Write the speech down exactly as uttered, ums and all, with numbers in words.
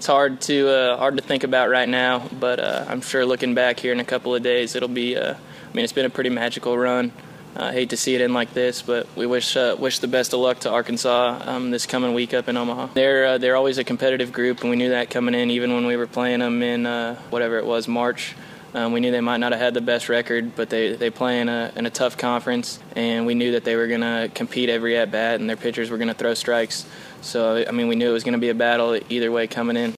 it's hard to uh, hard to think about right now, but uh, I'm sure looking back here in a couple of days, it'll be. Uh, I mean, it's been a pretty magical run. I uh, hate to see it end like this, but we wish uh, wish the best of luck to Arkansas um, this coming week up in Omaha. They're uh, they're always a competitive group, and we knew that coming in, even when we were playing them in uh, whatever it was, March. Um, we knew they might not have had the best record, but they they play in a in a tough conference, and we knew that they were going to compete every at bat, and their pitchers were going to throw strikes. So I mean, we knew it was going to be a battle either way coming in.